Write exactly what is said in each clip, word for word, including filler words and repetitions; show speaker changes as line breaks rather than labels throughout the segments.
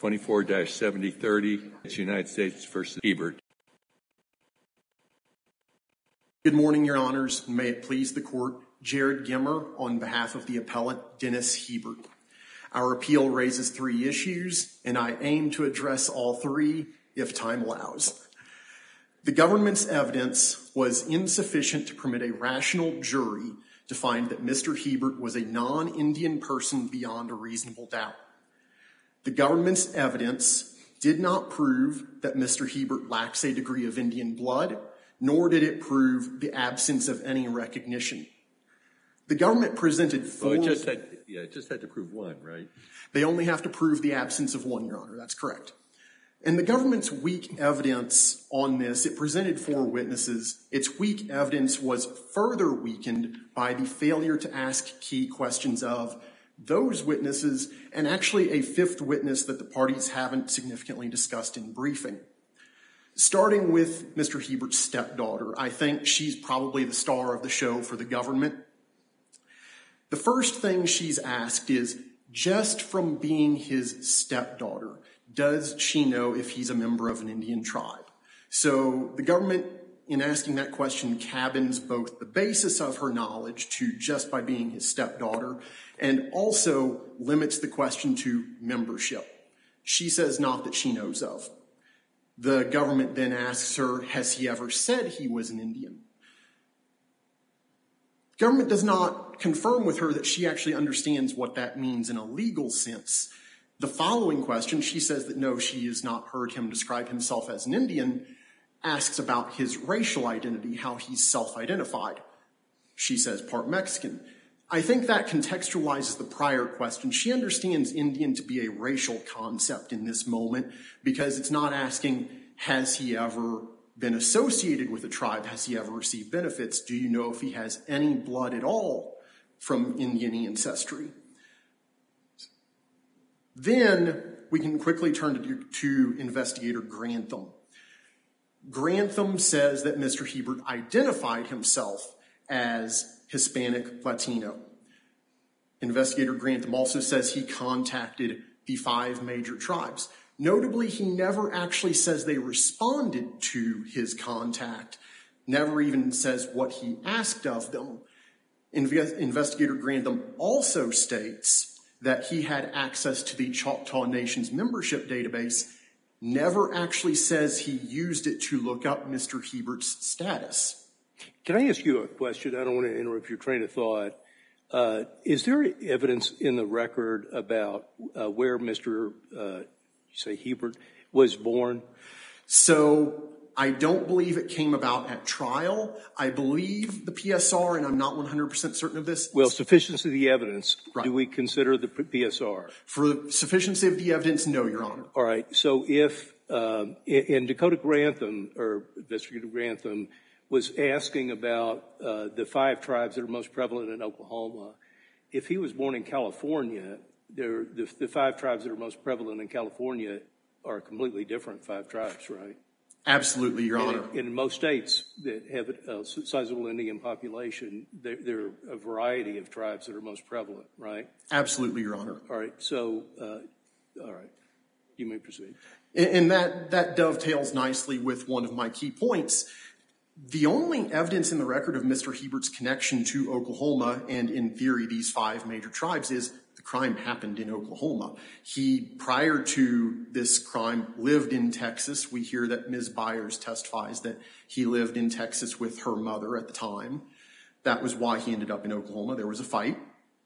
twenty-four dash seventy thirty. It's United States versus Hebert.
Good morning, Your Honors. May it please the Court, Jared Gimmer on behalf of the appellant Dennis Hebert. Our appeal raises three issues, and I aim to address all three if time allows. The government's evidence was insufficient to permit a rational jury to find that Mister Hebert was a non-Indian person beyond a reasonable doubt. The government's evidence did not prove that Mister Hebert lacks a degree of Indian blood, nor did it prove the absence of any recognition. The government presented four...
Well, it just had, yeah, it just had to prove one, right?
They only have to prove the absence of one, Your Honor. That's correct. And the government's weak evidence on this, it presented four witnesses. Its weak evidence was further weakened by the failure to ask key questions of those witnesses, and actually a fifth witness that the parties haven't significantly discussed in briefing. Starting with Mister Hebert's stepdaughter, I think she's probably the star of the show for the government. The first thing she's asked is, just from being his stepdaughter, does she know if he's a member of an Indian tribe? So the government, in asking that question, cabins both the basis of her knowledge to just by being his stepdaughter, and also limits the question to membership. She says not that she knows of. The government then asks her, has he ever said he was an Indian? Government does not confirm with her that she actually understands what that means in a legal sense. The following question, she says that no, she has not heard him describe himself as an Indian, asks about his racial identity, how he's self-identified. She says part Mexican. I think that contextualizes the prior question. She understands Indian to be a racial concept in this moment because it's not asking, has he ever been associated with a tribe? Has he ever received benefits? Do you know if he has any blood at all from Indian ancestry? Then we can quickly turn to, to Investigator Grantham. Grantham says that Mister Hebert identified himself as Hispanic Latino. Investigator Grantham also says he contacted the five major tribes. Notably, he never actually says they responded to his contact, never even says what he asked of them. Inve- Investigator Grantham also states that he had access to the Choctaw Nation's membership database, never actually says he used it to look up Mister Hebert's status.
Can I ask you a question? I don't want to interrupt your train of thought. Uh, is there evidence in the record about uh, where Mister Uh, you say Hebert was born?
So I don't believe it came about at trial. I believe the P S R, and I'm not one hundred percent certain of this.
Well, sufficiency of the evidence.
Right.
Do we consider the P S R?
For sufficiency of the evidence, no, Your Honor.
All right. So if um, in, in Dakota Grantham, or Investigator Grantham, was asking about uh, the five tribes that are most prevalent in Oklahoma, if he was born in California, there, the, the five tribes that are most prevalent in California are completely different five tribes, right?
Absolutely, Your Honor.
In, in most states that have a sizable Indian population, there, there are a variety of tribes that are most prevalent, right?
Absolutely, Your Honor.
All right. So, uh, all right. You may proceed.
And, and that, that dovetails nicely with one of my key points. The only evidence in the record of Mister Hebert's connection to Oklahoma, and in theory these five major tribes, is the crime happened in Oklahoma. He, prior to this crime, lived in Texas. We hear that Miz Byers testifies that he lived in Texas with her mother at the time. That was why he ended up in Oklahoma. There was a fight.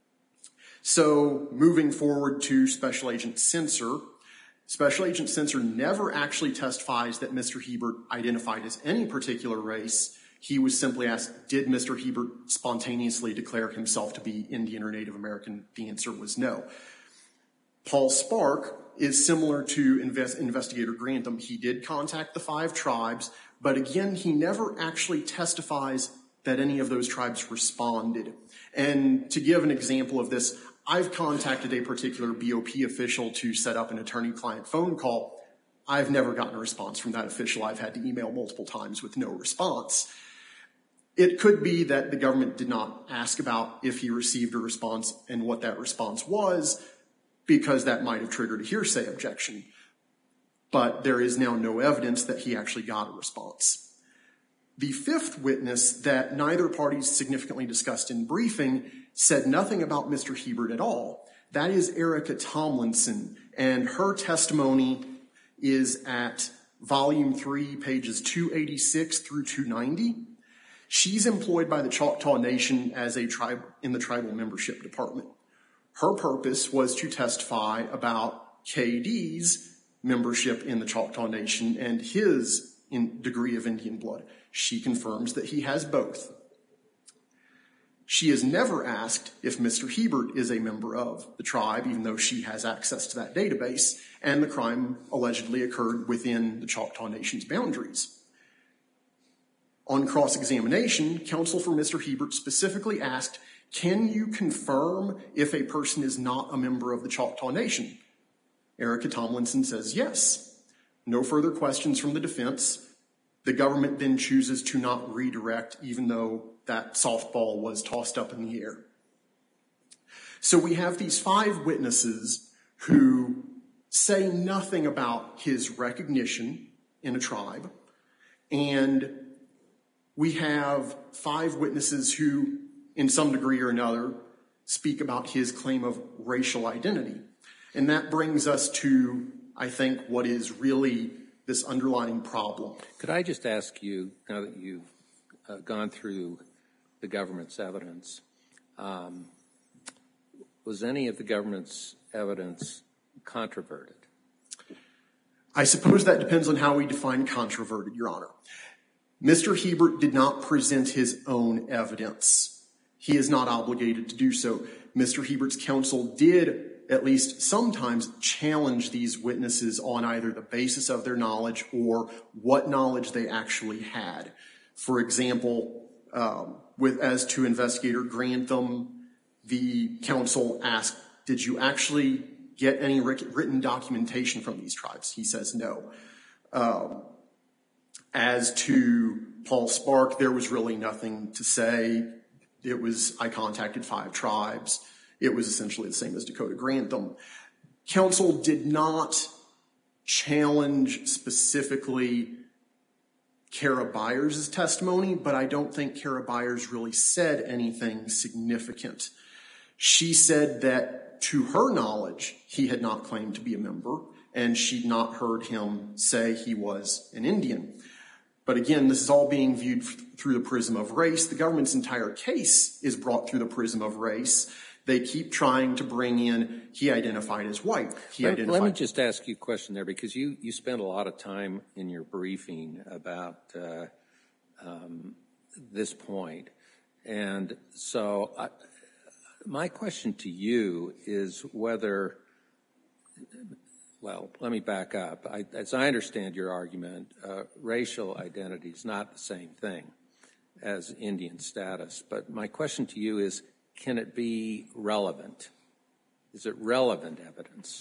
So moving forward to Special Agent Sensor, Special Agent Sensor never actually testifies that Mister Hebert identified as any particular race. He was simply asked, did Mister Hebert spontaneously declare himself to be Indian or Native American? The answer was no. Paul Spark is similar to Invest- Investigator Grantham. He did contact the five tribes, but again, he never actually testifies that any of those tribes responded. And to give an example of this, I've contacted a particular B O P official to set up an attorney-client phone call. I've never gotten a response from that official. I've had to email multiple times with no response. It could be that the government did not ask about if he received a response and what that response was. because that might have triggered a hearsay objection. But there is now no evidence that he actually got a response. The fifth witness that neither party significantly discussed in briefing said nothing about Mister Hebert at all. That is Erica Tomlinson, and her testimony is at volume three, pages two eighty-six through two ninety. She's employed by the Choctaw Nation as a tribe in the tribal membership department. Her purpose was to testify about K D's membership in the Choctaw Nation and his in degree of Indian blood. She confirms that he has both. She is never asked if Mister Hebert is a member of the tribe, even though she has access to that database, and the crime allegedly occurred within the Choctaw Nation's boundaries. On cross-examination, counsel for Mister Hebert specifically asked, can you confirm if a person is not a member of the Choctaw Nation? Erica Tomlinson says yes. No further questions from the defense. The government then chooses to not redirect, even though that softball was tossed up in the air. So we have these five witnesses who say nothing about his recognition in a tribe, and we have five witnesses who, in some degree or another, speak about his claim of racial identity. And that brings us to, I think, what is really this underlying problem.
Could I just ask you, now that you've uh, gone through the government's evidence, um, was any of the government's evidence controverted?
I suppose that depends on how we define controverted, Your Honor. Mister Hebert did not present his own evidence. He is not obligated to do so. Mister Hebert's counsel did at least sometimes challenge these witnesses on either the basis of their knowledge or what knowledge they actually had. For example, um, with as to Investigator Grantham, the counsel asked, did you actually get any written documentation from these tribes? He says no. Um, as to Paul Spark, there was really nothing to say. It was, I contacted five tribes. It was essentially the same as Dakota Grantham. Counsel did not challenge specifically Kara Byers' testimony, but I don't think Kara Byers really said anything significant. She said that, to her knowledge, he had not claimed to be a member, and she'd not heard him say he was an Indian. But again, this is all being viewed through the prism of race. The government's entire case is brought through the prism of race. They keep trying to bring in, he identified as white. He
let,
identified.
Let me just ask you a question there, because you, you spent a lot of time in your briefing about uh, um, this point. And so I, my question to you is whether, well, let me back up. I, as I understand your argument, uh, racial identity is not the same thing as Indian status. But my question to you is, can it be relevant? Is it relevant evidence?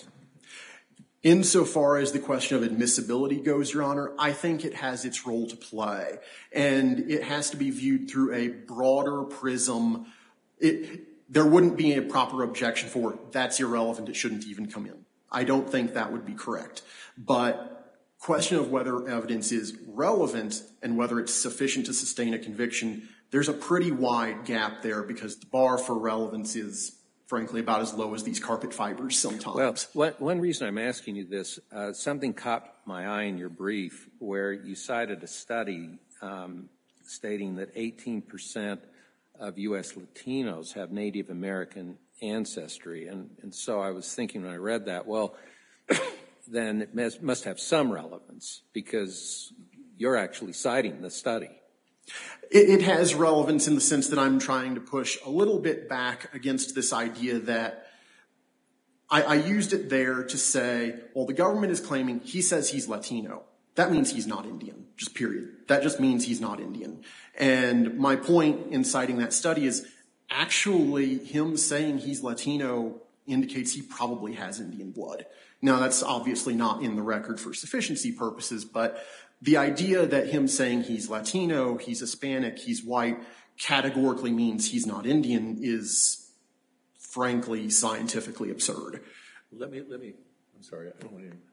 Insofar as the question of admissibility goes, Your Honor, I think it has its role to play. And it has to be viewed through a broader prism. It, there wouldn't be a proper objection for that's irrelevant, it shouldn't even come in. I don't think that would be correct. But question of whether evidence is relevant and whether it's sufficient to sustain a conviction, there's a pretty wide gap there because the bar for relevance is, frankly, about as low as these carpet fibers sometimes.
Well, one, one reason I'm asking you this, uh, something caught my eye in your brief where you cited a study um, stating that eighteen percent of U S Latinos have Native American ancestry. And, and so I was thinking when I read that, well, then it must, must have some relevance because you're actually citing the study.
It, it has relevance in the sense that I'm trying to push a little bit back against this idea that I, I used it there to say, well, the government is claiming he says he's Latino. That means he's not Indian, just period. That just means he's not Indian. And my point in citing that study is actually him saying he's Latino indicates he probably has Indian blood. Now, that's obviously not in the record for sufficiency purposes, but the idea that him saying he's Latino, he's Hispanic, he's white, categorically means he's not Indian is, frankly, scientifically absurd.
Let me, let me, I'm sorry, I don't want to.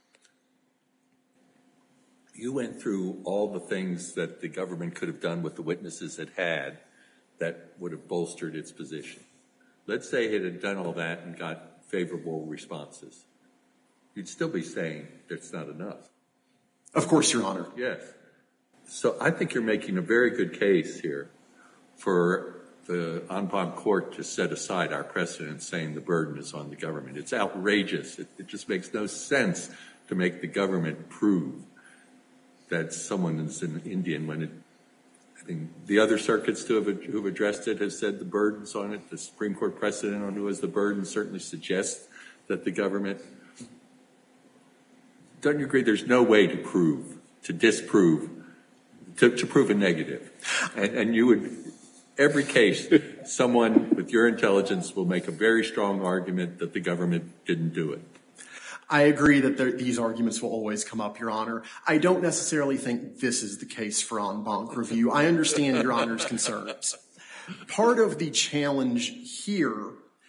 You went through all the things that the government could have done with the witnesses it had that would have bolstered its position. Let's say it had done all that and got favorable responses. You'd still be saying that's not enough.
Of course, Your Honor.
Yes. So I think you're making a very good case here for the en banc court to set aside our precedent saying the burden is on the government. It's outrageous. It, it just makes no sense to make the government prove that someone is an Indian when it, I think the other circuits who have, who have addressed it have said the burden's on it. The Supreme Court precedent on who has the burden certainly suggests that the government. Don't you agree there's no way to prove, to disprove, to, to prove a negative? And, and you would, every case, someone with your intelligence will make a very strong argument that the government didn't do it.
I agree that there, these arguments will always come up, Your Honor. I don't necessarily think this is the case for en banc review. I understand Your Honor's concerns. Part of the challenge here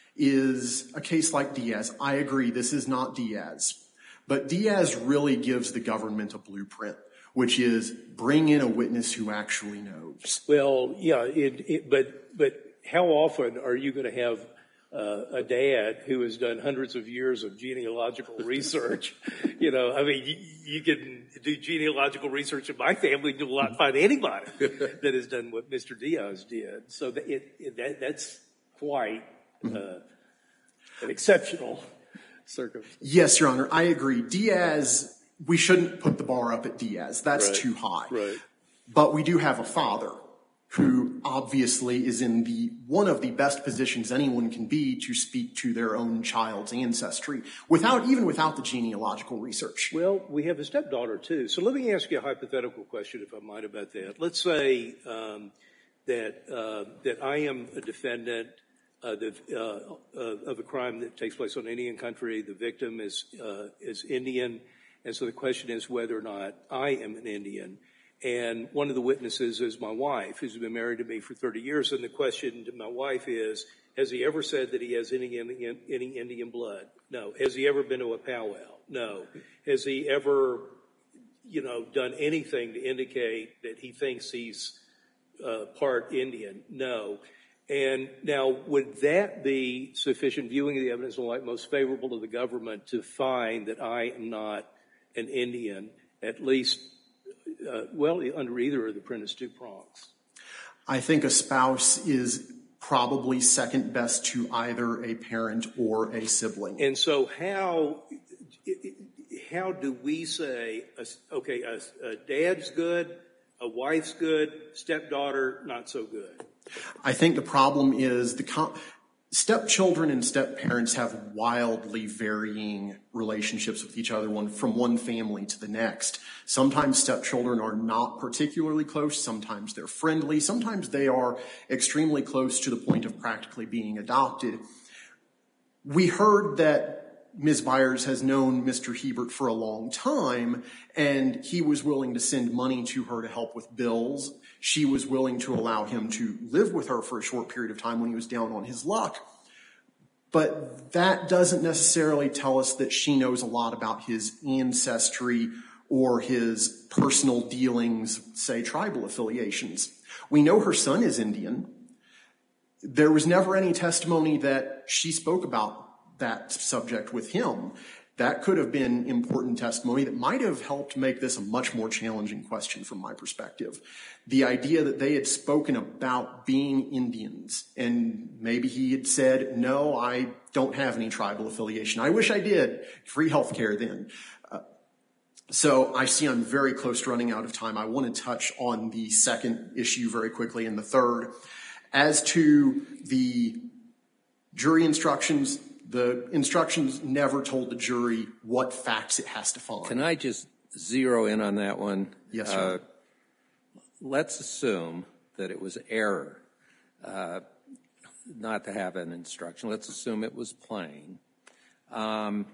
is a case like Diaz. I agree this is not Diaz. But Diaz really gives the government a blueprint, which is bring in a witness who actually knows.
Well, yeah, it, it, but but how often are you going to have uh, a dad who has done hundreds of years of genealogical research? You know, I mean, you, you can do genealogical research in my family and you'll not find anybody that has done what Mister Diaz did. So that, it, it, that, that's quite uh, an exceptional circumstance.
Yes, Your Honor, I agree. Diaz, we shouldn't put the bar up at Diaz. That's
Right.
too high.
Right.
But we do have a father who obviously is in the one of the best positions anyone can be to speak to their own child's ancestry, without even without the genealogical research.
Well, we have a stepdaughter, too. So let me ask you a hypothetical question, if I might, about that. Let's say um, that uh, that I am a defendant uh, the, uh, uh, of a crime that takes place on Indian country. The victim is uh, is Indian, and so the question is whether or not I am an Indian. And one of the witnesses is my wife, who's been married to me for thirty years. And the question to my wife is, has he ever said that he has any Indian, any Indian blood? No. Has he ever been to a powwow? No. Has he ever, you know, done anything to indicate that he thinks he's uh, part Indian? No. And now, would that be sufficient, viewing the evidence in the light most favorable to the government, to find that I am not an Indian, at least, uh, well, under either of the Prentice two prongs?
I think a spouse is probably second best to either a parent or a sibling.
And so how how do we say, okay, a, a dad's good, a wife's good, stepdaughter not so good?
I think the problem is the com- stepchildren and stepparents have wildly varying relationships with each other, one from one family to the next. Sometimes stepchildren are not particularly close. Sometimes they're friendly. Sometimes they are extremely close to the point of practically being adopted. We heard that Miz Byers has known Mister Hebert for a long time, and he was willing to send money to her to help with bills. She was willing to allow him to live with her for a short period of time when he was down on his luck. But that doesn't necessarily tell us that she knows a lot about his ancestry or his personal dealings, say tribal affiliations. We know her son is Indian. There was never any testimony that she spoke about that subject with him. That could have been important testimony that might have helped make this a much more challenging question from my perspective. The idea that they had spoken about being Indians, and maybe he had said, no, I don't have any tribal affiliation. I wish I did. Free health care then. Uh, so I see I'm very close to running out of time. I want to touch on the second issue very quickly and the third. As to the jury instructions, the instructions never told the jury what facts it has to find.
Can I just zero in on that one?
Yes, sir.
Uh, let's assume that it was error uh, not to have an instruction. Let's assume it was plain. Um,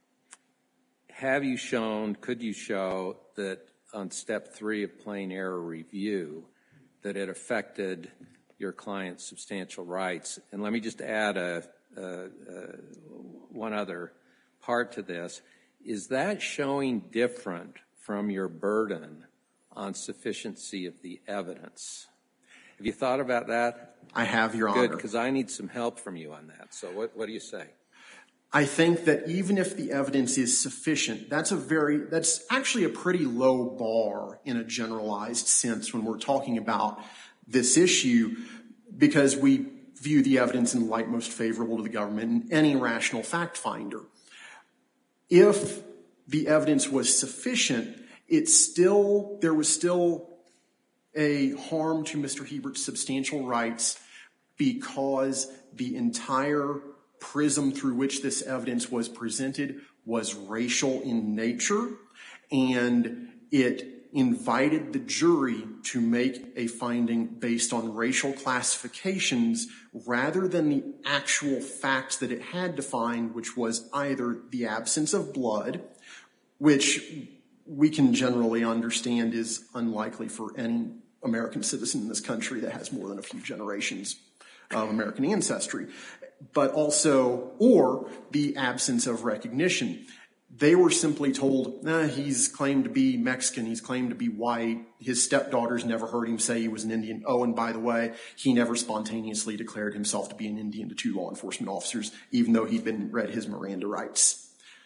have you shown, could you show that on step three of plain error review that it affected your client's substantial rights? And let me just add a Uh, uh, one other part to this. Is that showing different from your burden on sufficiency of the evidence? Have you thought about that?
I have, Your Honor.
Good, because I need some help from you on that. So what, what do you say?
I think that even if the evidence is sufficient, that's a very, that's actually a pretty low bar in a generalized sense when we're talking about this issue, because we view the evidence in the light most favorable to the government and any rational fact finder. If the evidence was sufficient, it's still, there was still a harm to Mister Hebert's substantial rights because the entire prism through which this evidence was presented was racial in nature, and it invited the jury to make a finding based on racial classifications rather than the actual facts that it had to find, which was either the absence of blood, which we can generally understand is unlikely for any American citizen in this country that has more than a few generations of American ancestry, but also, or the absence of recognition. They were simply told, nah, he's claimed to be Mexican, he's claimed to be white, his stepdaughters never heard him say he was an Indian. Oh, and by the way, he never spontaneously declared himself to be an Indian to two law enforcement officers, even though he'd been read his Miranda rights.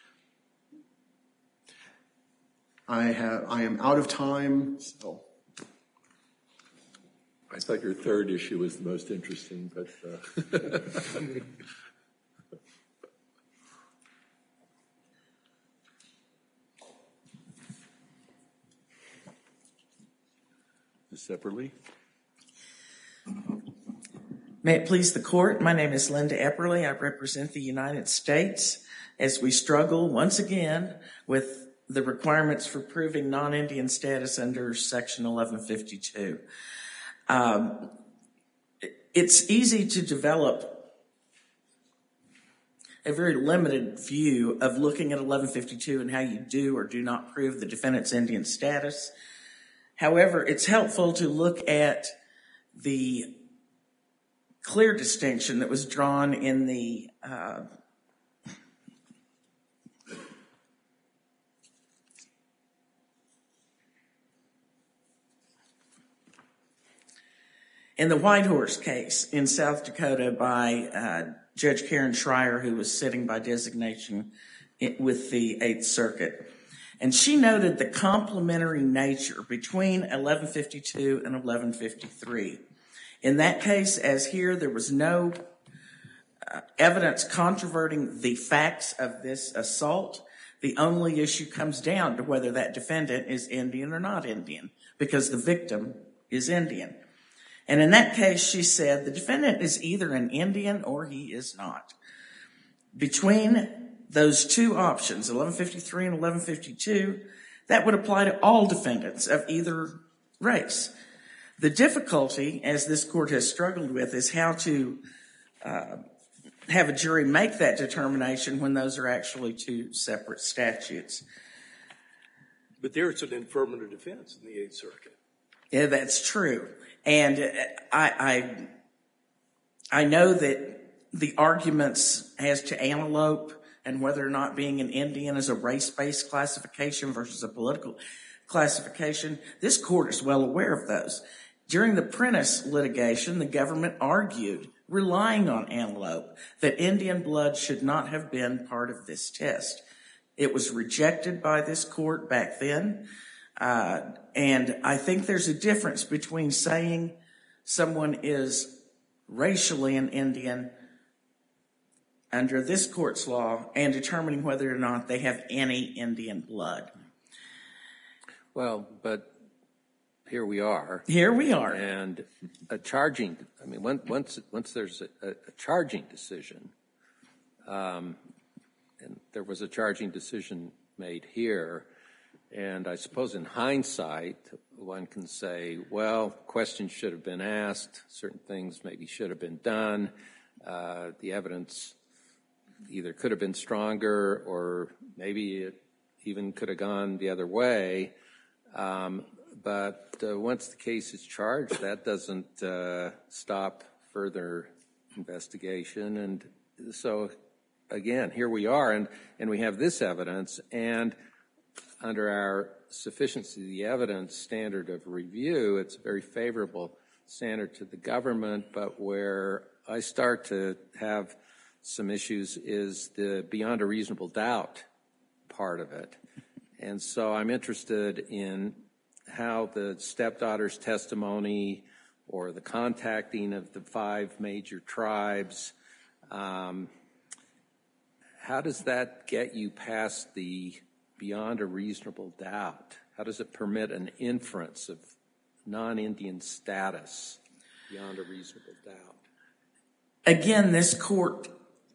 I have, I am out of time, so.
I thought your third issue was the most interesting, but uh, Miz Epperly.
May it please the court, my name is Linda Epperly. I represent the United States as we struggle once again with the requirements for proving non-Indian status under Section eleven fifty-two. Um, it's easy to develop a very limited view of looking at eleven fifty-two and how you do or do not prove the defendant's Indian status. However, it's helpful to look at the clear distinction that was drawn in the uh, in the Whitehorse case in South Dakota by uh, Judge Karen Schreier, who was sitting by designation with the Eighth Circuit. And she noted the complementary nature between eleven fifty-two and eleven fifty-three. In that case, as here, there was no uh, evidence controverting the facts of this assault. The only issue comes down to whether that defendant is Indian or not Indian, because the victim is Indian. And in that case, she said the defendant is either an Indian or he is not. Between those two options, eleven fifty-three and eleven fifty-two, that would apply to all defendants of either race. The difficulty, as this court has struggled with, is how to uh, have a jury make that determination when those are actually two separate statutes.
But there it's an affirmative defense in the Eighth Circuit.
Yeah, that's true. And I, I, I know that the arguments as to antelope and whether or not being an Indian is a race-based classification versus a political classification, this court is well aware of those. During the Prentice litigation, the government argued, relying on antelope, that Indian blood should not have been part of this test. It was rejected by this court back then. Uh, and I think there's a difference between saying someone is racially an Indian under this court's law and determining whether or not they have any Indian blood.
Well, but here we are.
Here we are.
And a charging, I mean, once, once there's a, a charging decision, um, and there was a charging decision made here, and I suppose in hindsight, one can say, well, questions should have been asked, certain things maybe should have been done, uh, the evidence either could have been stronger or maybe it even could have gone the other way. Um, but uh, once the case is charged, that doesn't uh, stop further investigation. And so again, here we are, and, and we have this evidence, and under our sufficiency of the evidence standard of review, it's a very favorable standard to the government, but where I start to have some issues is the beyond a reasonable doubt part of it. And so I'm interested in how the stepdaughter's testimony or the contacting of the five major tribes, um, how does that get you past the beyond a reasonable doubt? How does it permit an inference of non-Indian status beyond a reasonable doubt?
Again, this court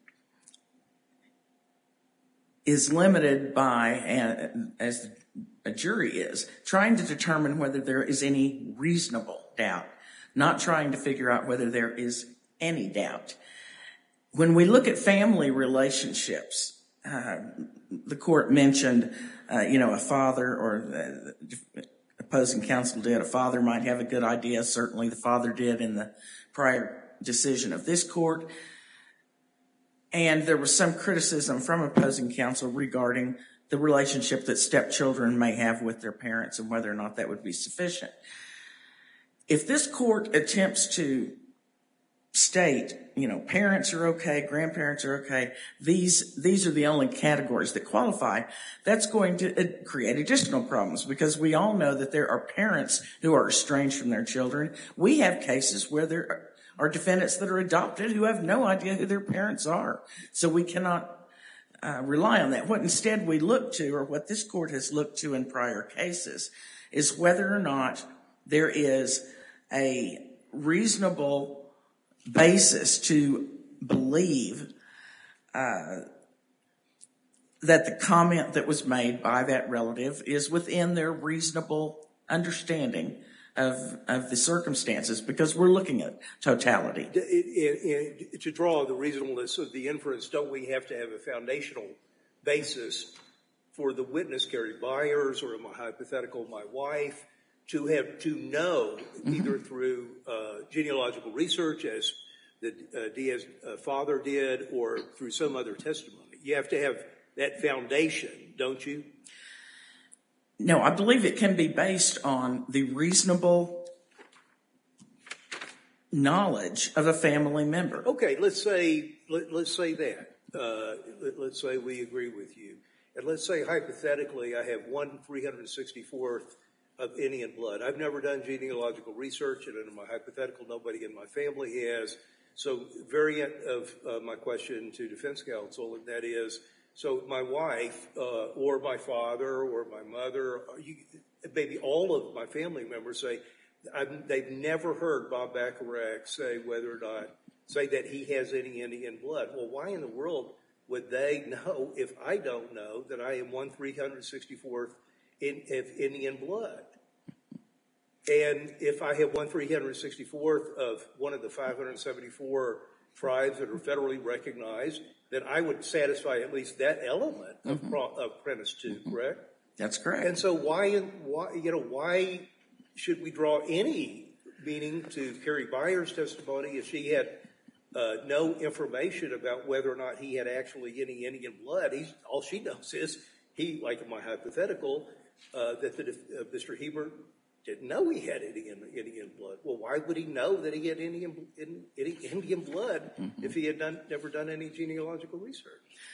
is limited by, and as a jury is, trying to determine whether there is any reasonable doubt, not trying to figure out whether there is any doubt. When we look at family relationships, uh, the court mentioned, uh, you know, a father, or the opposing counsel did, a father might have a good idea. Certainly the father did in the prior decision of this court. And there was some criticism from opposing counsel regarding the relationship that stepchildren may have with their parents and whether or not that would be sufficient. If this court attempts to state, you know, parents are okay, grandparents are okay, these these are the only categories that qualify, that's going to create additional problems, because we all know that there are parents who are estranged from their children. We have cases where there are defendants that are adopted who have no idea who their parents are. So we cannot uh, rely on that. What instead we look to, or what this court has looked to in prior cases, is whether or not there is a reasonable basis to believe uh, that the comment that was made by that relative is within their reasonable understanding of of the circumstances, because we're looking at totality.
It, it, it, to draw the reasonableness of the inference, don't we have to have a foundational basis for the witness, Carrie Byers, or in my hypothetical, my wife, to have to know, mm-hmm. either through uh, genealogical research, as the uh, Diaz uh, father did, or through some other testimony? You have to have that foundation, don't you?
No, I believe it can be based on the reasonable knowledge of a family member.
Okay, let's say let, let's say that. Uh, let, let's say we agree with you, and let's say hypothetically I have one three hundred sixty-fourth of Indian blood. I've never done genealogical research, and in my hypothetical, nobody in my family has. So, variant of uh, my question to defense counsel, and that is, so my wife, uh, or my father, or my mother, or you, maybe all of my family members say, I've, they've never heard Bob Bacharach say whether or not, say that he has any Indian blood. Well, why in the world would they know, if I don't know, that I am one three hundred sixty-fourth in, of Indian blood? And if I have one three hundred sixty-fourth of one of the five hundred seventy-four tribes that are federally recognized, then I would satisfy at least that element of, mm-hmm. pro, of premise two, mm-hmm. correct?
That's correct.
And so why, why, you know, why should we draw any meaning to Carrie Byers' testimony if she had uh, no information about whether or not he had actually any Indian blood? He's, all she knows is he, like in my hypothetical, uh, that the, uh, Mister Hebert didn't know he had Indian, Indian blood. Well, why would he know that he had Indian, Indian blood mm-hmm. if he had done, never done any genealogical research?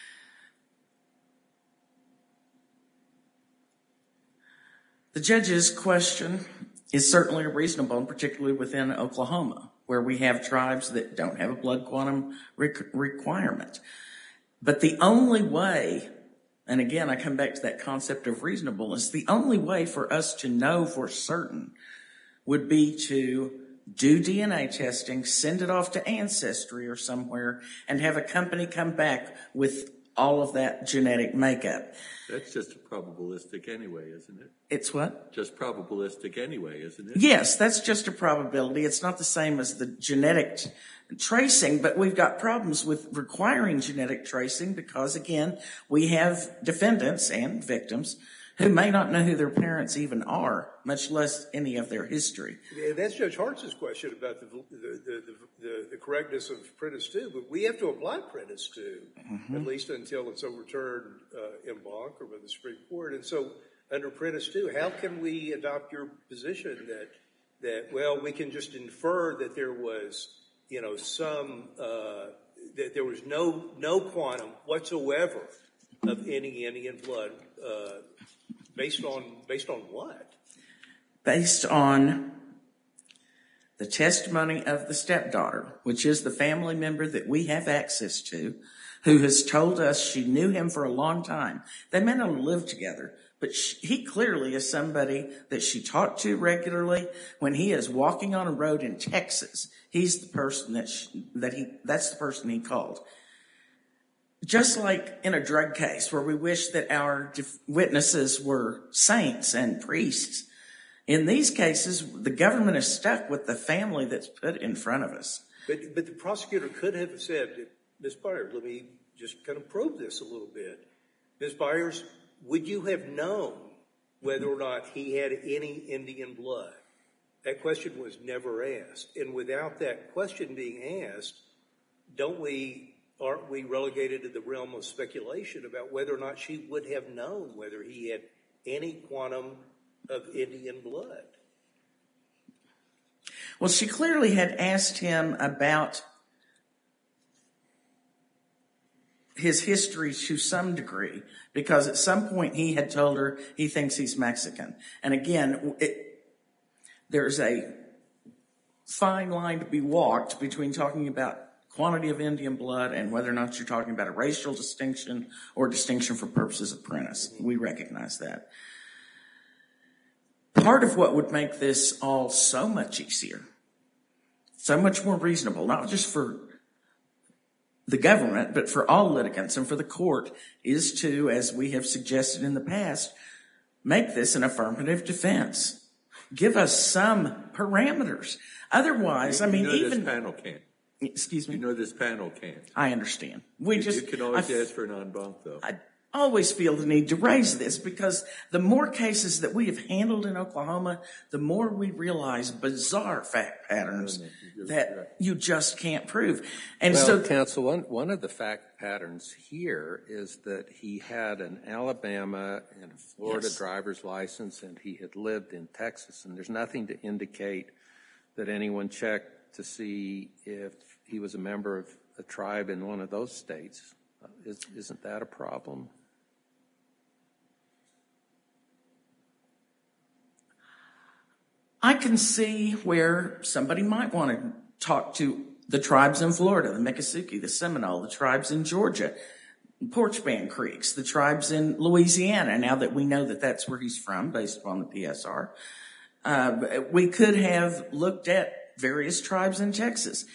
The judge's question is certainly reasonable, and particularly within Oklahoma, where we have tribes that don't have a blood quantum rec- requirement. But the only way, and again, I come back to that concept of reasonableness, the only way for us to know for certain would be to do D N A testing, send it off to Ancestry or somewhere, and have a company come back with all of that genetic makeup.
That's just probabilistic anyway, isn't it?
It's what?
Just probabilistic anyway, isn't it?
Yes, that's just a probability. It's not the same as the genetic t- tracing, but we've got problems with requiring genetic tracing because, again, we have defendants and victims who may not know who their parents even are, much less any of their history.
Yeah, that's Judge Hartz's question about the the, the, the, the correctness of Prentice two, but we have to apply Prentice two, mm-hmm. at least until it's overturned uh, en banc or by the Supreme Court. And so under Prentice two, how can we adopt your position that, that well, we can just infer that there was, you know, some, uh, that there was no, no quantum whatsoever of any Indian blood, uh, based on, based on what?
Based on the testimony of the stepdaughter, which is the family member that we have access to, who has told us she knew him for a long time. They may not have lived together, but she, he clearly is somebody that she talked to regularly. When he is walking on a road in Texas, he's the person that she, that he that's the person he called. Just like in a drug case where we wish that our def- witnesses were saints and priests, in these cases the government is stuck with the family that's put in front of us.
But but the prosecutor could have said, Miz Byers, let me just kind of probe this a little bit. Miz Byers, would you have known whether or not he had any Indian blood? That question was never asked. And without that question being asked, don't we, aren't we relegated to the realm of speculation about whether or not she would have known whether he had any quantum of Indian blood?
Well, she clearly had asked him about his history to some degree, because at some point he had told her he thinks he's Mexican. And again, it, there's a fine line to be walked between talking about quantity of Indian blood and whether or not you're talking about a racial distinction or distinction for purposes of Prentice. We recognize that. Part of what would make this all so much easier, so much more reasonable, not just for the government, but for all litigants and for the court, is to, as we have suggested in the past, make this an affirmative defense. Give us some parameters. Otherwise, I mean,
you know
even
this panel can't.
Excuse me.
You know this panel can't.
I understand. We
you,
just
you can always
I,
ask for an en banc, though.
I always feel the need to raise this because the more cases that we have handled in Oklahoma, the more we realize bizarre fact patterns no, no, that right. you just can't prove. And
well,
so,
counsel, one, one of the fact patterns here is that he had an Alabama and a Florida yes. driver's license, and he had lived in Texas, and there's nothing to indicate that anyone checked to see if he was a member of a tribe in one of those states. Uh, is, isn't that a problem?
I can see where somebody might want to talk to the tribes in Florida, the Miccosukee, the Seminole, the tribes in Georgia, Porch Band Creeks, the tribes in Louisiana, now that we know that that's where he's from based upon the P S R. Uh, we could have looked at various tribes in Texas.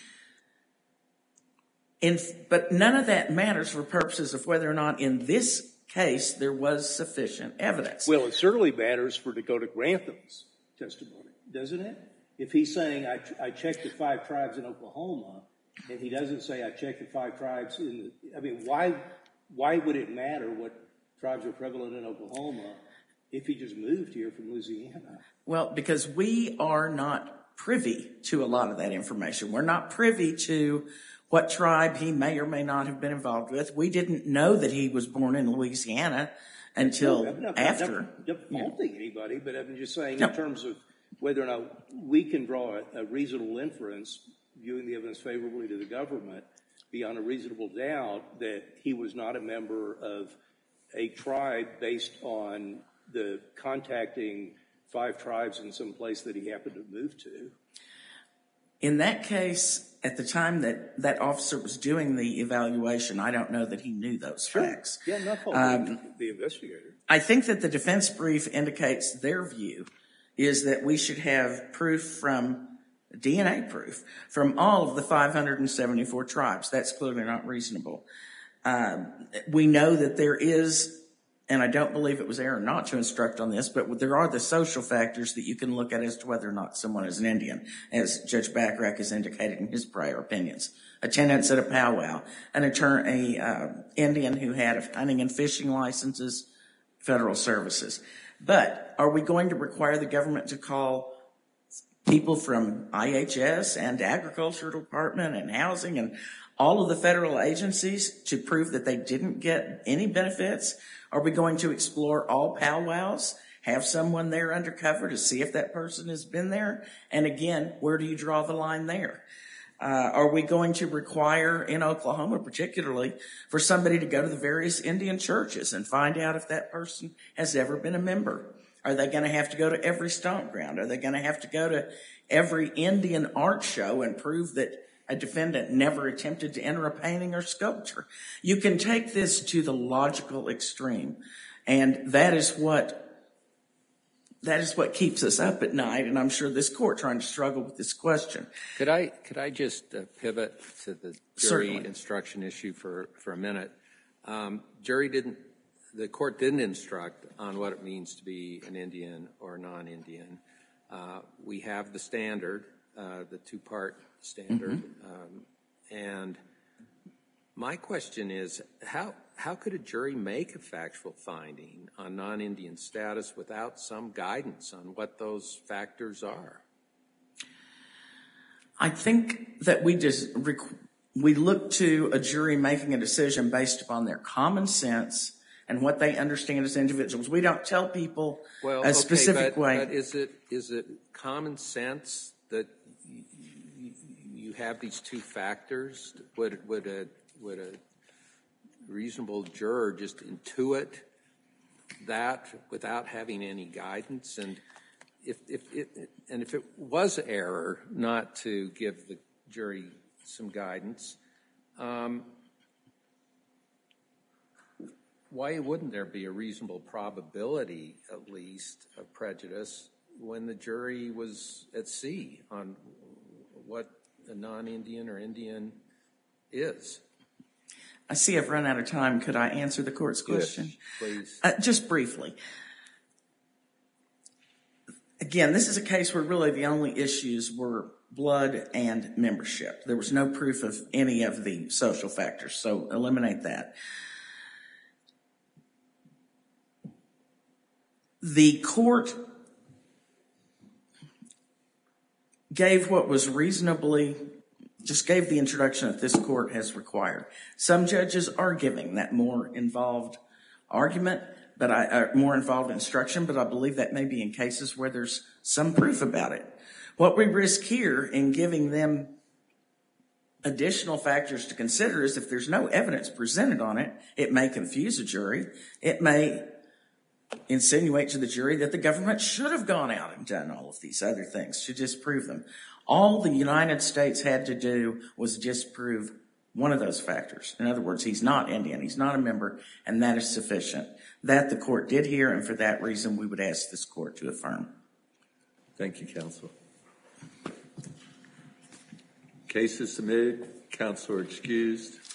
In, but none of that matters for purposes of whether or not in this case there was sufficient evidence.
Well, it certainly matters for Dakota Grantham's testimony, doesn't it? If he's saying, I, I checked the five tribes in Oklahoma, and he doesn't say, I checked the five tribes in the, I mean, why, why would it matter what tribes are prevalent in Oklahoma if he just moved here from Louisiana?
Well, because we are not privy to a lot of that information. We're not privy to what tribe he may or may not have been involved with. We didn't know that he was born in Louisiana until
no, I'm not,
after.
I'm not faulting anybody, but I'm just saying
no.
in terms of whether or not we can draw a, a reasonable inference, viewing the evidence favorably to the government, beyond a reasonable doubt that he was not a member of a tribe based on the contacting five tribes in some place that he happened to move to.
In that case, at the time that that officer was doing the evaluation, I don't know that he knew those
sure.
facts.
Yeah, not um, the investigator.
I think that the defense brief indicates their view is that we should have proof from, D N A proof, from all of the five hundred seventy-four tribes. That's clearly not reasonable. Um, we know that there is, and I don't believe it was error not to instruct on this, but there are the social factors that you can look at as to whether or not someone is an Indian, as Judge Bachrach has indicated in his prior opinions. Attendance at a powwow, an attorney, uh, Indian who had hunting and fishing licenses, federal services. But are we going to require the government to call people from I H S and Agriculture Department and Housing and all of the federal agencies to prove that they didn't get any benefits? Are we going to explore all powwows, have someone there undercover to see if that person has been there? And again, where do you draw the line there? Uh, are we going to require, in Oklahoma particularly, for somebody to go to the various Indian churches and find out if that person has ever been a member? Are they going to have to go to every stomp ground? Are they going to have to go to every Indian art show and prove that a defendant never attempted to enter a painting or sculpture? You can take this to the logical extreme, and that is what that is what keeps us up at night, and I'm sure this court trying to struggle with this question.
Could I could I just uh, pivot to the jury
Certainly.
instruction issue for, for a minute? Um, jury didn't, the court didn't instruct on what it means to be an Indian or non-Indian. Uh, we have the standard, uh, the two-part standard, mm-hmm. um, and my question is, how how could a jury make a factual finding on non-Indian status without some guidance on what those factors are?
I think that we just rec- we look to a jury making a decision based upon their common sense and what they understand as individuals. We don't tell people
well,
a
okay,
specific
but,
way.
But is it is it common sense that y- y- you have these two factors? Would would a would a reasonable juror just intuit that without having any guidance? And if if it and if it was error not to give the jury some guidance, um, why wouldn't there be a reasonable probability, at least, of prejudice when the jury was at sea on what a non-Indian or Indian is?
I see I've run out of time. Could I answer the court's question?
Yes, please.
Uh, just briefly. Again, this is a case where really the only issues were blood and membership. There was no proof of any of the social factors, so eliminate that. The court gave what was reasonably, just gave the introduction that this court has required. Some judges are giving that more involved argument, but I, uh, more involved instruction, but I believe that may be in cases where there's some proof about it. What we risk here in giving them additional factors to consider is if there's no evidence presented on it, it may confuse a jury. It may insinuate to the jury that the government should have gone out and done all of these other things to disprove them. All the United States had to do was disprove one of those factors. In other words, he's not Indian, he's not a member, and that is sufficient. That the court did here, and for that reason, we would ask this court to affirm.
Thank you, counsel. Case is submitted. Counsel are excused.